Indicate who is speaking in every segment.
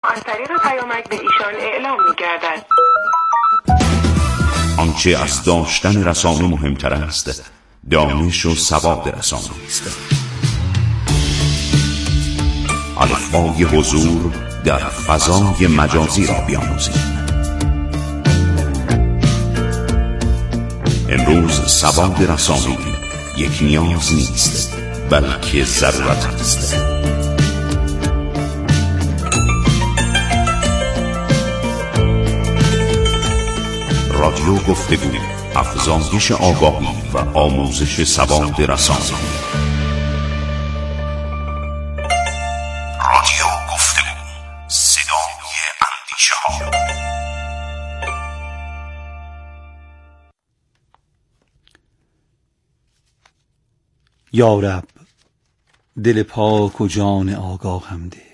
Speaker 1: از طریق پیامک به ایشان اعلام می‌گردد.
Speaker 2: آنچه از داشتن رسانه مهمتر است، دانش و سواد رسانه است. الفبای حضور در فضای مجازی را بیاموزیم. امروز سواد رسانه‌ای یک نیاز نیست، بلکه ضرورت است. رادیو گفتگو، افزایش آگاهی و آموزش سواد رسانه‌ای. رادیو گفتگو، صدای اندیشه‌ها.
Speaker 3: یا رب، دل پاک و جان آگاهم ده،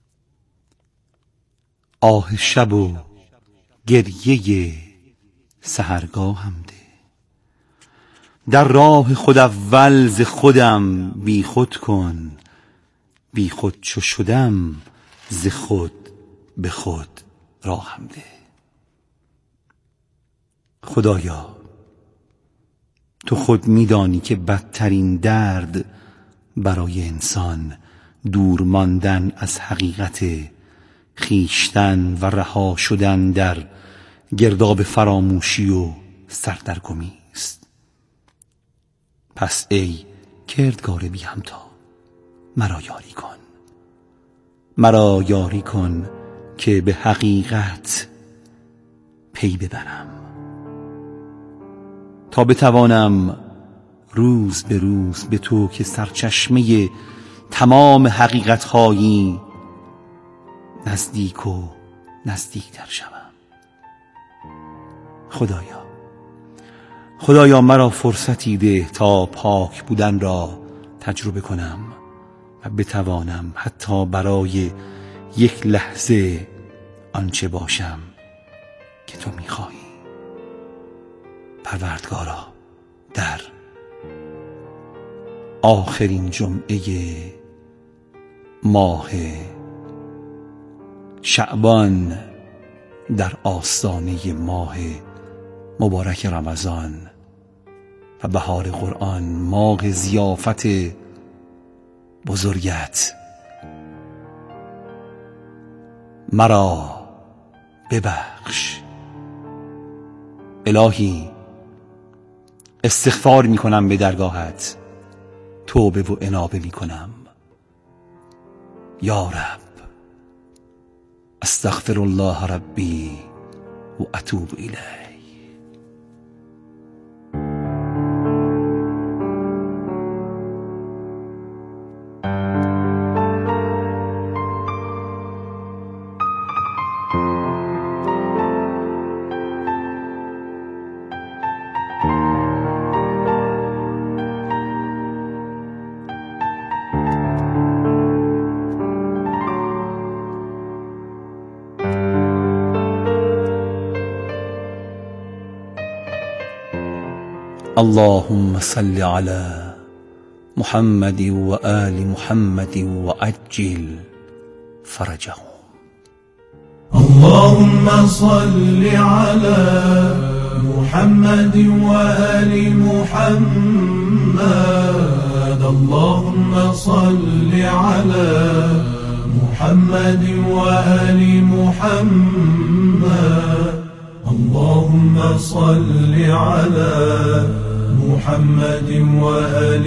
Speaker 3: آه شب و گریه سحرگاهم ده. در راه خود اول ز خودم بی خود کن، بی خود چو شدم ز خود به خود راهم ده. خدایا، تو خود میدانی که بدترین درد برای انسان دور ماندن از حقیقت خویشتن و رها شدن در گرداب فراموشی و سردرگمی است. پس ای کردگار بی همتا، مرا یاری کن، مرا یاری کن که به حقیقت پی ببرم، تا بتوانم روز به روز به تو که سرچشمه تمام حقیقت‌هایی نزدیک و نزدیکتر شوم. خدایا مرا فرصتی ده تا پاک بودن را تجربه کنم و بتوانم حتی برای یک لحظه آنچه باشم که تو می‌خواهی. پروردگارا، در آخرین جمعه ماه شعبان، در آستانه ماه مبارک رمضان و بهار قرآن، ماه ضیافت بزرگت، مرا ببخش. الهی، استغفار میکنم به درگاهت، توبه و انابه میکنم. یا رب، استغفر الله ربی و اتوب الیه. اللهم صل على محمد و آل محمد و عجل فرجهم.
Speaker 4: اللهم صل على محمد و آل محمد. اللهم صل على محمد و آل محمد. اللهم صل على محمد وآل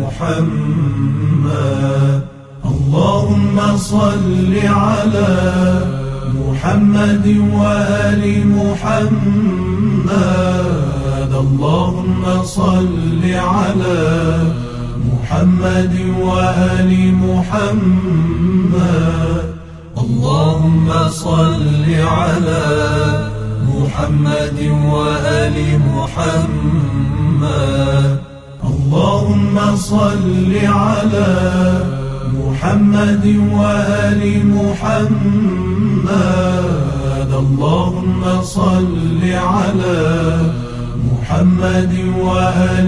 Speaker 4: محمد. اللهم صل على محمد وآل محمد. اللهم صل على محمد وآل محمد. اللهم صل على محمد وآل محمد. اللهم صل على محمد وآل محمد. اللهم صل على محمد وآل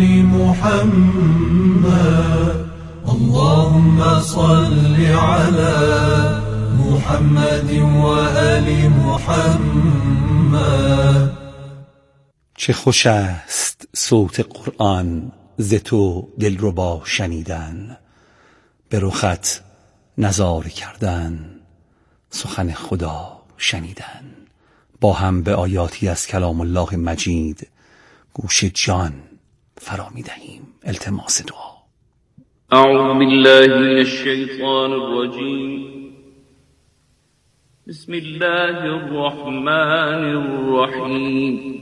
Speaker 4: محمد. اللهم صل على محمد وآل محمد.
Speaker 3: چه خوش است صوت قرآن ز تو دلربا شنیدن، به رخت نظاره کردن، سخن خدا شنیدن. با هم به آیاتی از کلام الله مجید گوش جان فرا می‌دهیم. التماس دعا.
Speaker 5: اعوذ بالله من الشیطان الرجیم. بسم الله الرحمن الرحیم.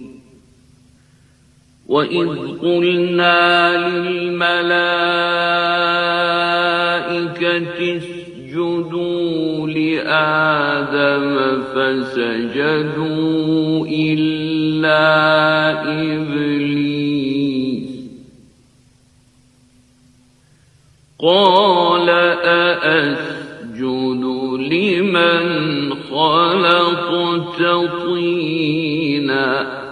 Speaker 5: وَإِذْ قُلْنَا لِلْمَلَائِكَةِ اسْجُدُوا لِآدَمَ فَسَجَدُوا إِلَّا إِبْلِيسَ قَالَ أَأَسْجُدُ لِمَنْ خَلَقْتَ طِينًا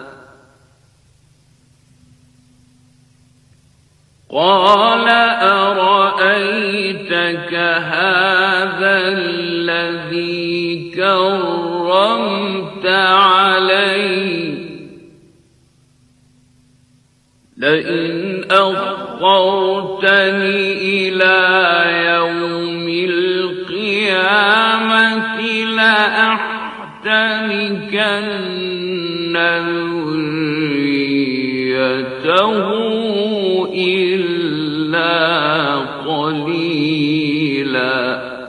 Speaker 5: قال أرأيتك هذا الذي كرمت علي لئن أخرتني إلى يوم القيامة لأحتنكن ذريته إلا قليلا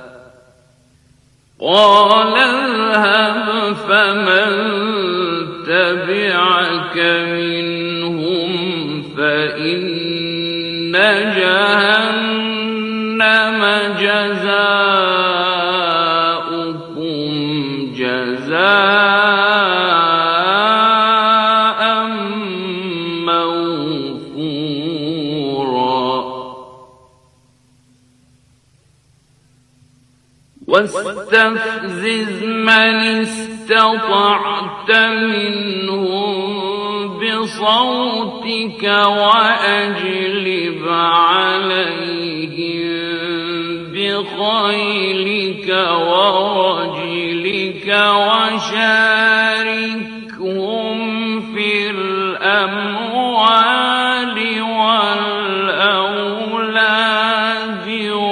Speaker 5: قال اذهب فمن تبعك منهم فإن جهنم جزاؤكم جزاء موفورا واستفزز من استطعت منهم بصوتك وأجلب عليهم بخيلك ورجلك وشاركهم في الأموال والأولاد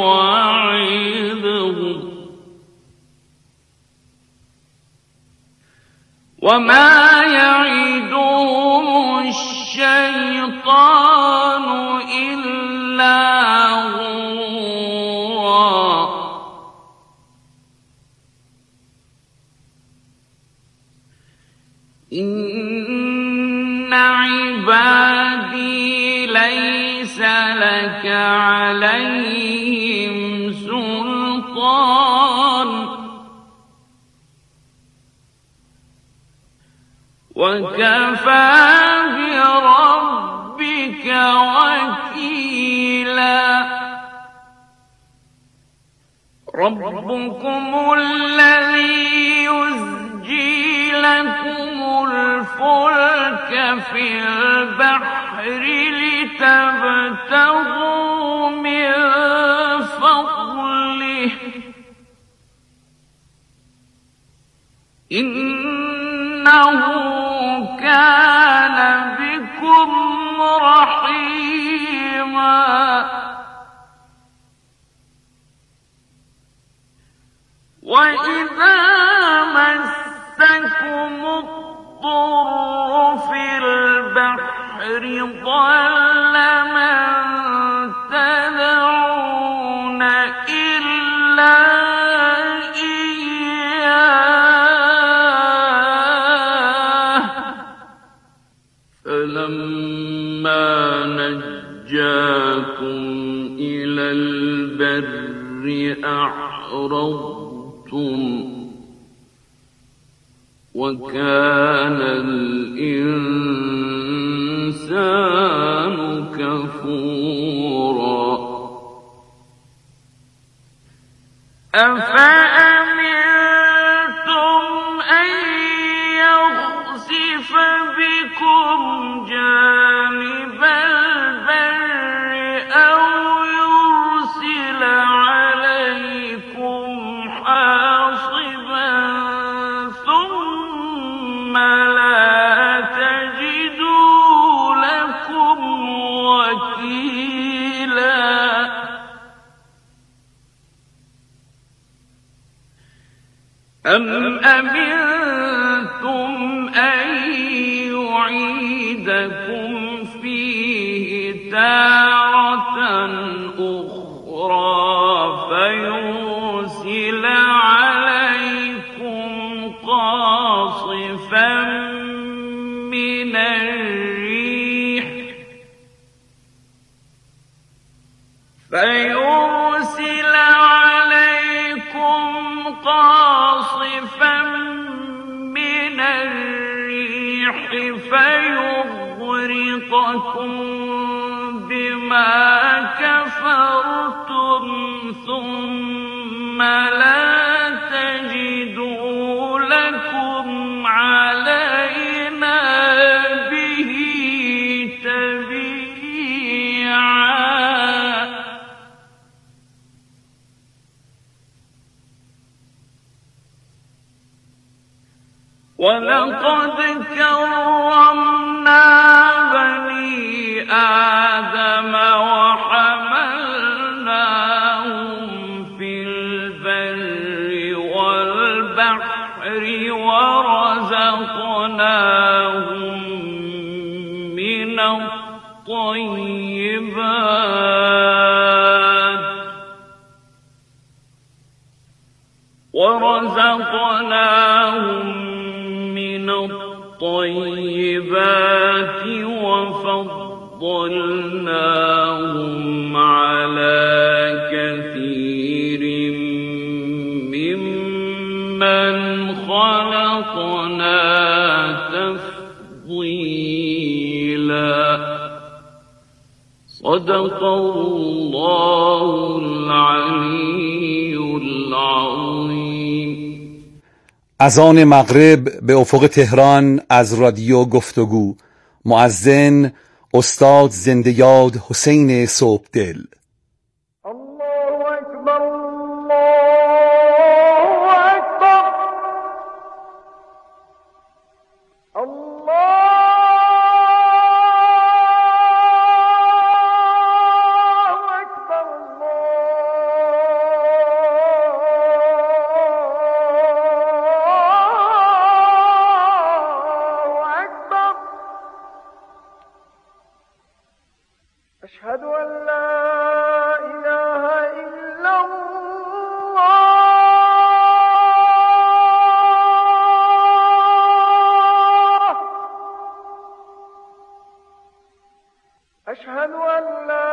Speaker 5: وعظهم وما يعدهم الشيطان إلا غرورا إن عبادي ليس لك عليهم سلطان وكفى بربك وكيلا ربكم الذي يزجي لكم الفلك في البحر لتبتغوا من فضله إنه كان بكم رحيما وإذا مسكم الضر في البحر ضل من تدعون إلا إياه فلما نجاكم إلى البر أعرضتم وكان الإنسان كفورا أفأمنتم أن يخسف بكم جانب البر أو يرسل عليكم حاصبا أم أمنتم أن يعيدكم فيه تارة أخرى فيرسل عليكم قاصفا من الريح فيغرقكم بما كفرتم ثم لا تجدوا لكم علينا به تبيعا. ولقد كرمنا بني آدم وحملناهم في البر والبحر ورزقناهم من الطيبات وفضلناهم على كثير ممن خلقنا تفضيلا. صدق الله العلي العظيم.
Speaker 3: اذان مغرب به افق تهران از رادیو گفتگو. مؤذن استاد زنده یاد حسین صبحدل.
Speaker 6: الله اکبر الله اکبر الله أشهد أن لا إله إلا الله. أشهد أن لا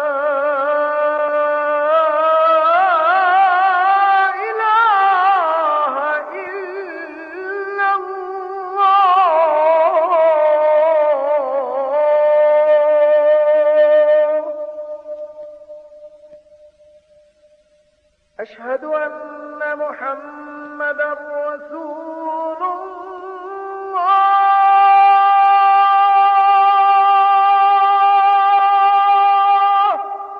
Speaker 6: إله إلا الله. أشهد أن محمدًا رسول الله.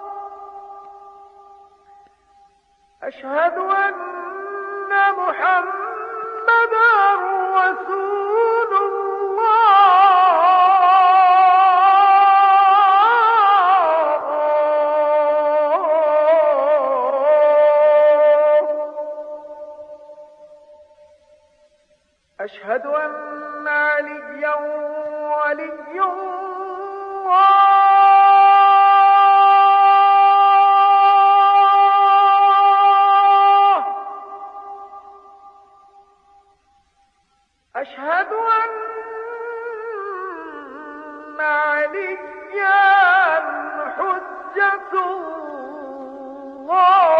Speaker 6: أشهد أن محمدًا رسول أشهد أن عليا ولي الله. أشهد أن عليا حجة الله.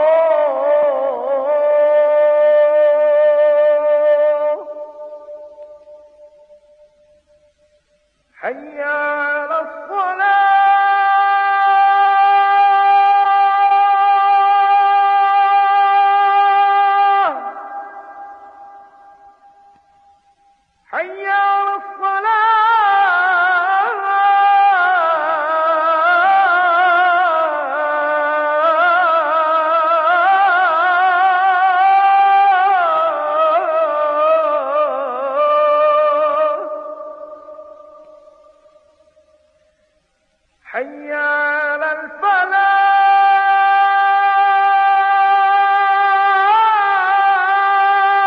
Speaker 6: حي على الصلاة. حي على حي على الفلاح.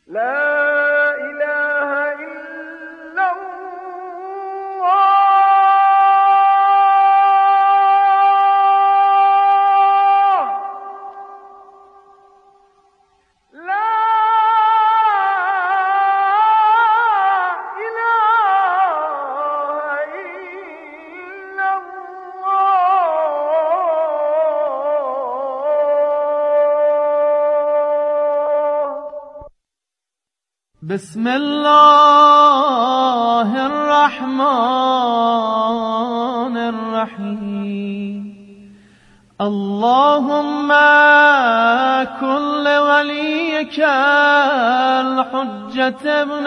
Speaker 7: بسم الله الرحمن الرحيم اللهم كن لوليك الحجة ابن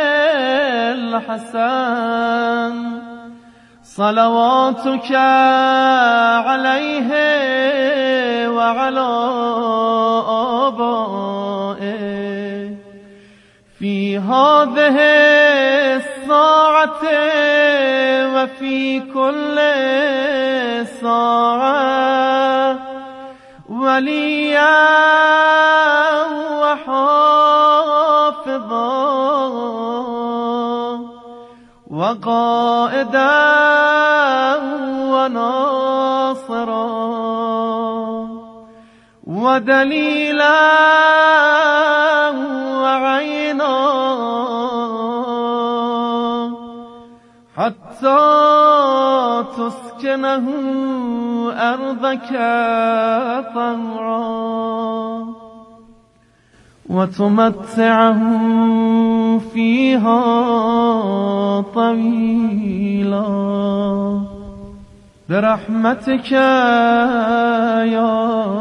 Speaker 7: الحسن صلواتك عليه وعلى آبائه في هذه الساعة وفي كل ساعة وليا وحافظا وقائدا وناصرا ودليلا وعينا حتى تسكنه أرضك طهرا وتمتعه فيها طويلا برحمتك يا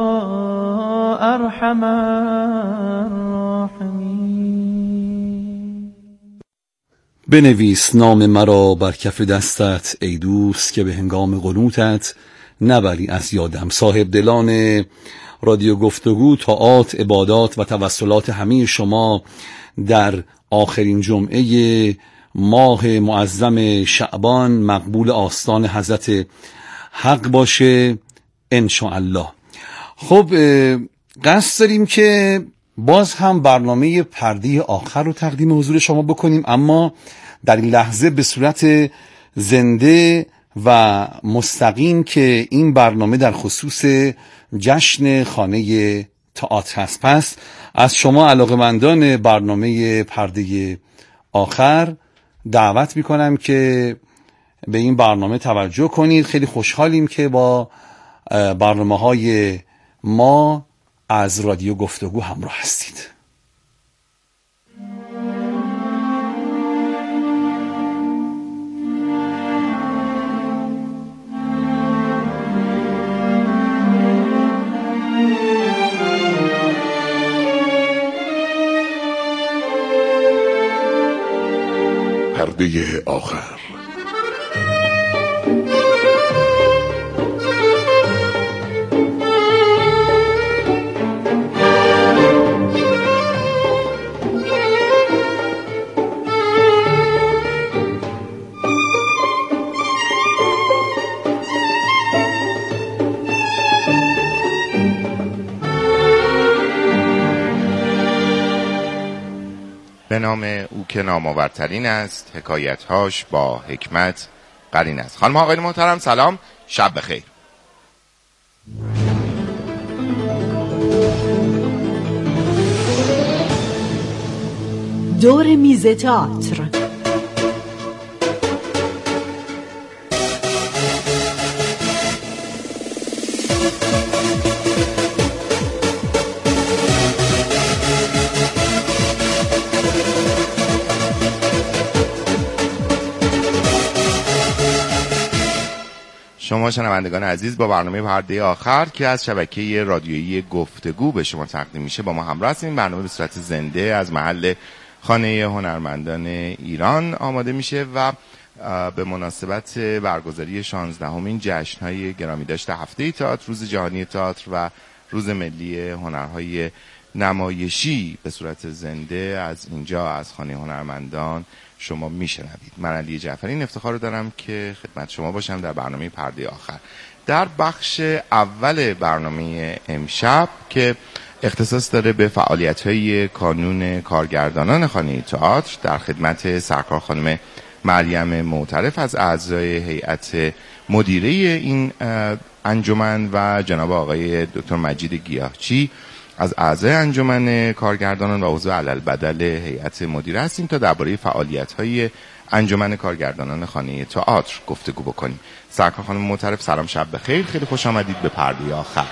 Speaker 7: أرحم الراحمين.
Speaker 3: بنویس نام مرا بر کف دستت ای دوست که به هنگام قنوتت نبری از یادم. صاحب دلان رادیو گفتگو، طاعات، عبادات و توسلات همه شما در آخرین جمعه ماه معظم شعبان مقبول آستان حضرت حق باشه انشاءالله. خب قصد داریم که باز هم برنامه پرده آخر رو تقدیم حضور شما بکنیم، اما در این لحظه به صورت زنده و مستقیم که این برنامه در خصوص جشن خانه تئاتر هست. پس از شما علاقه‌مندان برنامه پرده آخر دعوت میکنم که به این برنامه توجه کنید. خیلی خوشحالیم که با برنامه‌های ما از رادیو گفتگو همراه هستید.
Speaker 2: پرده آخر.
Speaker 8: به نام او که نامآورترین است، حکایت‌هاش با حکمت قرین است. خانم آقایان محترم سلام، شب بخیر.
Speaker 9: دور میز تئاتر.
Speaker 8: شما شنوندگان عزیز با برنامه پرده آخر که از شبکه رادیویی گفتگو به شما تقدیم میشه با ما همراه هستیم. این برنامه به صورت زنده از محل خانه هنرمندان ایران آماده میشه و به مناسبت برگزاری 16مین جشن‌های گرامی داشته هفته تئاتر، روز جهانی تئاتر و روز ملی هنرهای نمایشی به صورت زنده از اینجا از خانه هنرمندان شما میشنوید. من علی جعفری این افتخار رو دارم که خدمت شما باشم در برنامه پرده آخر. در بخش اول برنامه امشب که اختصاص داره به فعالیت‌های کانون کارگردانان خانه تئاتر. در خدمت سرکار خانم مریم معترف از اعضای هیئت مدیره این انجمن و جناب آقای دکتر مجید گیاهچی از اعضای انجمن کارگردانان و عضو علالبدل هیئت مدیره هستیم تا درباره فعالیت‌های انجمن کارگردانان خانه تئاتر گفتگو بکنیم. سرکار خانم معترف سلام، شب بخیر، خیلی خوش آمدید به پرده آخر.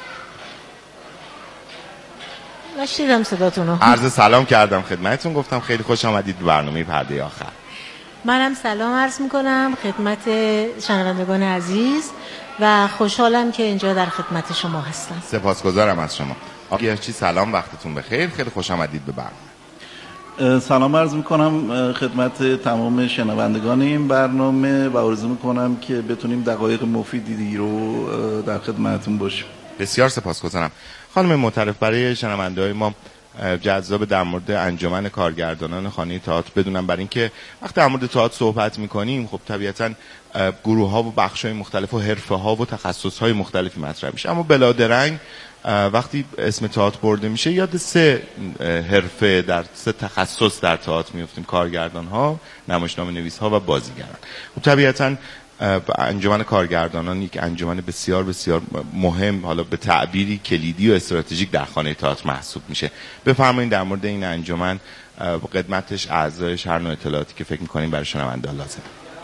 Speaker 9: نشیدم صداتونو.
Speaker 8: عرض سلام کردم خدمتتون، گفتم خیلی خوش آمدید به برنامه پرده آخر.
Speaker 9: منم سلام عرض میکنم خدمت شنوندگان عزیز و خوشحالم که اینجا در خدمت شما هستم.
Speaker 8: سپاسگزارم از شما. آقای گیاهچی سلام، وقتتون بخیر، خیلی خوش آمدید به برنامه.
Speaker 10: سلام عرض میکنم خدمت تمام شنوندگان این برنامه و آرزو میکنم که بتونیم دقایق مفیدی رو در خدمتتون باشیم.
Speaker 8: بسیار سپاسگزارم. خانم معترف، برای شنونده‌های ما جذاب در مورد انجمن کارگردانان خانه تئاتر بدونم، برای اینکه وقتی در مورد تئاتر صحبت می‌کنیم خب طبیعتاً گروه‌ها و بخش‌های مختلف و حرفه‌ها و تخصص‌های مختلفی مطرح میشه، اما بلادرنگ وقتی اسم تئاتر برده میشه یاد سه حرفه در سه تخصص در تئاتر میفتیم: کارگردان‌ها، نمایشنامه‌نویس‌ها و بازیگران. خب طبیعتاً انجمن کارگردانان یک انجمن بسیار بسیار مهم، حالا به تعبیری کلیدی و استراتژیک در خانه تئاتر محسوب میشه. بفرمایید در مورد این انجمن، قدمتش، اعضایش، هر نوع اطلاعاتی که فکر می‌کنیم برای شنونده لازم.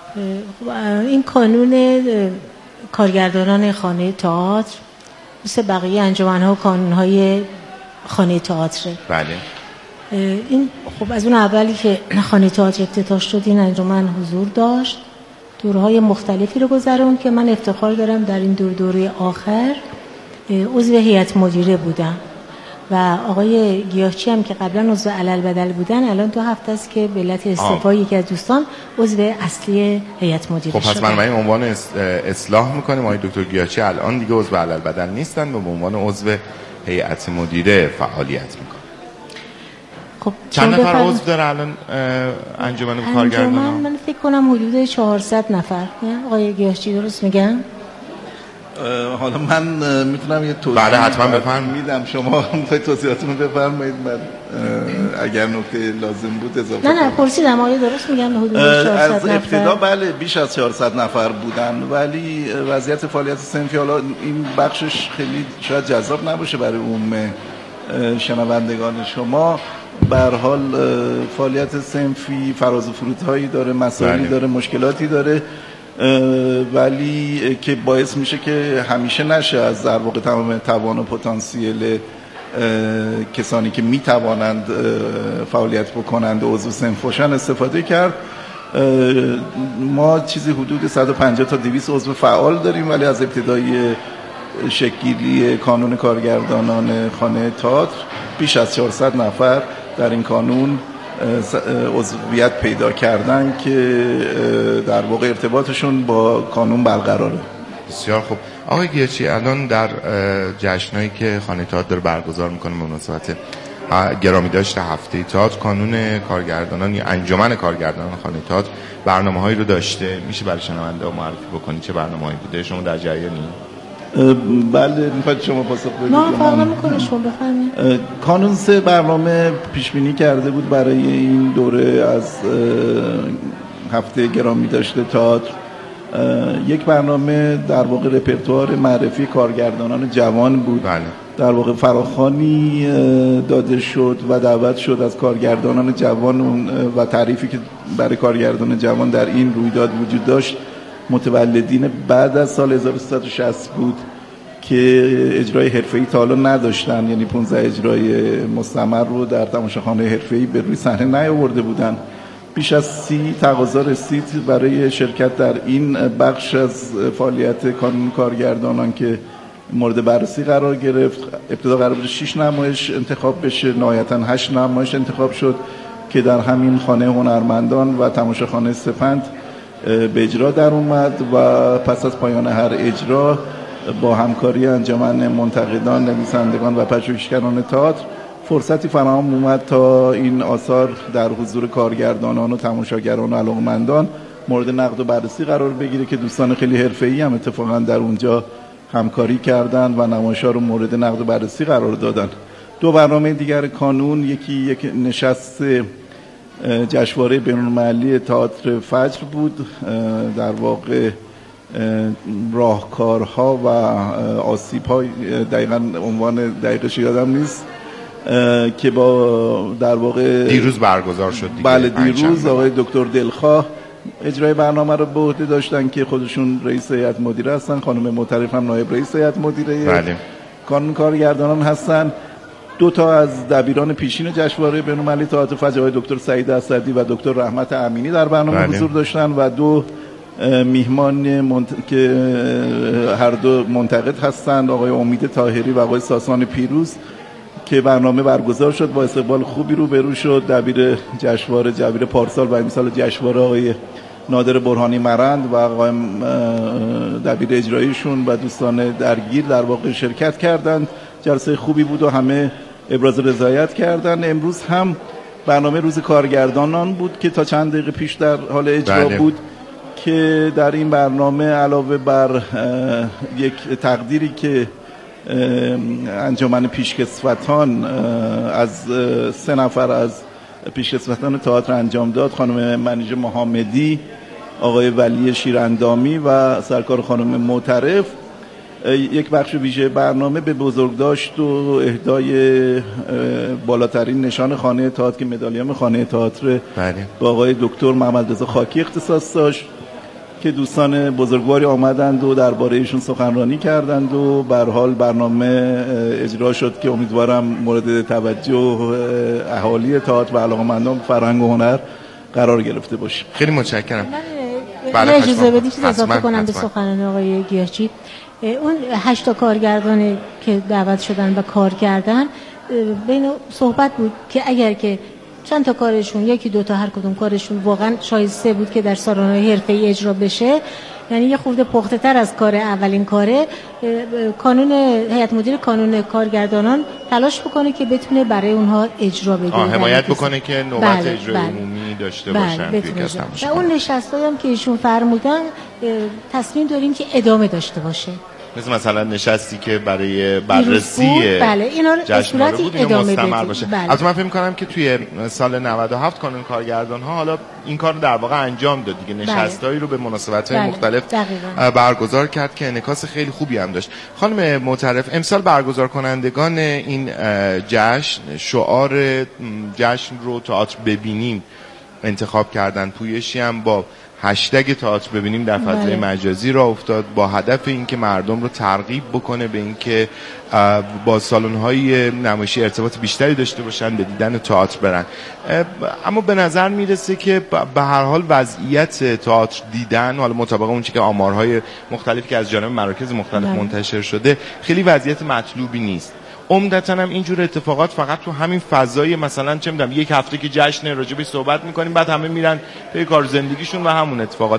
Speaker 9: این کانون کارگردانان خانه تئاتر مثل بقیه انجمن‌ها و کانون‌های خانه تئاتر.
Speaker 8: بله.
Speaker 9: این خب از اون اولی که خانه تئاتر افتتاح شد این انجمن حضور داشت، دورهای مختلفی رو گذروند که من افتخار دارم در این دوره آخر عضو هیئت مدیره بودم و آقای گیاهچی هم که قبلا عضو علالبدل بودن الان 2 هفته است که به علت استعفای یکی از دوستان عضو اصلی هیئت مدیره شدن.
Speaker 8: خب پس من این عنوان اصلاح میکنیم، آقای دکتر گیاهچی الان دیگه عضو علالبدل نیستن و به عنوان عضو هیئت مدیره فعالیت میکنن.
Speaker 9: خب
Speaker 8: چند نفر عضو داره الان انجمن کارگردانان؟ من
Speaker 9: فکر کنم حدود 400 نفر. آقای گیاهچی درست میگم؟
Speaker 10: حالا من میتونم یه توضیح
Speaker 8: بله حتما بفرمایید.
Speaker 10: میدم، شما توضیحاتونو بفرمایید، من اگر نکته لازم بود اضافه
Speaker 9: نه پرسیدم آیا درست میگم حدود 400 نفر؟
Speaker 10: از ابتدا بله بیش از 400 نفر بودن، ولی وضعیت فعالیت صنفی حالا این بخشش خیلی شاید جذاب نباشه برای عموم شنوندگان شما. به هر حال فعالیت صنفی فراز و فرودهایی داره، مسائلی داره، مشکلاتی داره، ولی که باعث میشه که همیشه نشه از در واقع تمام توان و پتانسیل کسانی که میتوانند فعالیت بکنند و عضو صنف باشن استفاده کرد. ما چیزی حدود 150 تا 200 عضو فعال داریم، ولی از ابتدای شکلی کانون کارگردانان خانه تئاتر بیش از 400 نفر در این کانون عضویت پیدا کردن که در واقع ارتباطشون با کانون برقراره.
Speaker 8: بسیار خوب. آقای گیاهچی، الان در جشنایی که خانه تئاتر داره برگزار میکنه به مناسبت گرامی داشته هفته تئاتر، کانون کارگردانان یا انجمن کارگردانان خانه تئاتر برنامه‌هایی رو داشته، میشه برای شنونده معرفی بکنید چه برنامه‌هایی بوده؟ شما در جریانی؟
Speaker 10: بله میخواید شما پاسخ بدید؟
Speaker 9: نه فرق نمی‌کنه، شما بفرمایید.
Speaker 10: کانون 3 برنامه پیش بینی کرده بود برای این دوره از هفته گرامی داشته تئاتر. یک برنامه در واقع رپرتوار معرفی کارگردانان جوان بود.
Speaker 8: بله.
Speaker 10: در واقع فراخوانی داده شد و دعوت شد از کارگردانان جوان و تعریفی که برای کارگردان جوان در این رویداد وجود داشت متولدین بعد از سال 1360 بود که اجرای حرفه‌ای تا حالا نداشتن، یعنی 15 اجرای مستمر رو در تماشاخانه حرفه‌ای به روی صحنه نیاورده بودن. بیش از 30 تقاضا رسید برای شرکت در این بخش از فعالیت کانون کارگردانان که مورد بررسی قرار گرفت. ابتدا قرار بود 6 نمایش انتخاب بشه، نهایتاً 8 نمایش انتخاب شد که در همین خانه هنرمندان و تماشاخانه سپند به اجرا در اومد و پس از پایان هر اجرا با همکاری انجمن منتقدان، نویسندگان و پژوهشگران تئاتر فرصتی فراهم اومد تا این آثار در حضور کارگردانان و تماشاگران و علاقه‌مندان مورد نقد و بررسی قرار بگیره که دوستان خیلی حرفه‌ای هم اتفاقا در اونجا همکاری کردند و نمایش‌ها رو مورد نقد و بررسی قرار دادن. دو برنامه دیگر کانون، یکی یک نشست جشنواره بین‌المللی تئاتر فجر بود، در واقع راهکارها و آسیب‌ها، دقیقاً عنوان دقیقش یادم نیست، که با در واقع
Speaker 8: دیروز برگزار شد دیگه.
Speaker 10: بله دیروز آقای دکتر دلخواه اجرای برنامه رو به عهده داشتن که خودشون رئیس هیئت مدیره هستن، خانم معترف هم نایب رئیس هیئت مدیره
Speaker 8: بله.
Speaker 10: کانون کارگردانان هستن. دو تا از دبیران پیشین جشنواره بین‌المللی تئاتر فجر، آقای دکتر سعید اسدی و دکتر رحمت امینی در برنامه
Speaker 8: بله.
Speaker 10: حضور داشتن و دو میهمان که هر دو منتقد هستند، آقای امید طاهری و آقای ساسان پیروز، که برنامه برگزار شد با استقبال خوبی روبرو شد. دبیر جشنواره دبیر پارسال و امسال جشنواره آقای نادر برهانی مرند و آقای دبیر اجراییشون و دوستان درگیر در واقع شرکت کردند. جلسه خوبی بود و همه ابراز رضایت کردند. امروز هم برنامه روز کارگردانان بود که تا چند دقیقه پیش در حال اجرا
Speaker 8: بله.
Speaker 10: بود، که در این برنامه علاوه بر یک تقدیری که انجمن پیشکسوتان از 3 نفر از پیشکسوتان تئاتر انجام داد، خانم منیژه محمدی، آقای ولی شیراندامی و سرکار خانم معترف، یک بخش ویژه برنامه به بزرگداشت و اهدای بالاترین نشان خانه تئاتر که مدالیوم خانه تئاتر با آقای دکتر محمد رضا خاکی اختصاص داشت، که دوستان بزرگواری آمدند و درباره ایشون سخنرانی کردند و به هر حال برنامه اجرا شد که امیدوارم مورد توجه اهالی تئاتر و علاقه‌مندان فرهنگ و هنر قرار گرفته باشه.
Speaker 8: خیلی متشکرم.
Speaker 9: بله اجازه بدید که اضافه کنم به سخنرانی آقای گیاهچی. اون 8 کارگردانی که دعوت شدن و کار کردن، بین صحبت بود که اگر که چند تا کارشون، یکی دو تا هر کدوم کارشون واقعا شایسته بود که در سالن‌های حرفه‌ای اجرا بشه، یعنی یه خورده پخته‌تر از کار اولین کاره، کانون هیئت مدیره کانون کارگردانان تلاش بکنه که بتونه برای اونها اجرا بده،
Speaker 8: حمایت بکنه که نوبت اجرای عمومی داشته باشن.
Speaker 9: و اون نشستایی هم که ایشون فرمودن تصمیم داریم که ادامه داشته باشه،
Speaker 8: مثلا نشستی که برای بررسی
Speaker 9: بله اینا
Speaker 8: جشنواره بود
Speaker 9: ادامه
Speaker 8: مستمر باشه.
Speaker 9: بله.
Speaker 8: البته من فکر می‌کنم که توی سال 97 کانون کارگردان ها حالا این کار رو در واقع انجام داد دیگه، نشستایی رو به مناسبت‌های مختلف برگزار کرد که انعکاس خیلی خوبی هم داشت. خانم معترف، امسال برگزار کنندگان این جشن شعار جشن رو تئاتر ببینیم انتخاب کردن، پویشی هم با هشتگ تئاتر ببینیم در فضای مجازی را افتاد، با هدف اینکه مردم رو ترغیب بکنه به اینکه با سالن‌های نمایشی ارتباط بیشتری داشته باشن، به دیدن تئاتر برن. اما به نظر میرسه که به هر حال وضعیت تئاتر دیدن، حالا مطابق اون چیزی که آمارهای مختلفی که از جانب مراکز مختلف منتشر شده، خیلی وضعیت مطلوبی نیست. عمدتاً هم اینجور اتفاقات فقط تو همین فضای مثلا چه میدونم یک هفته که جشن راجبش صحبت میکنیم بعد همه میرن به کار زندگیشون و همون اتفاقات.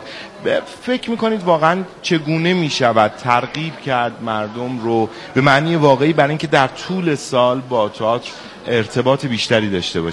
Speaker 8: فکر میکنید واقعا چگونه میشود ترغیب کرد مردم رو به معنی واقعی برای اینکه در طول سال با تئاتر ارتباط بیشتری داشته باشه؟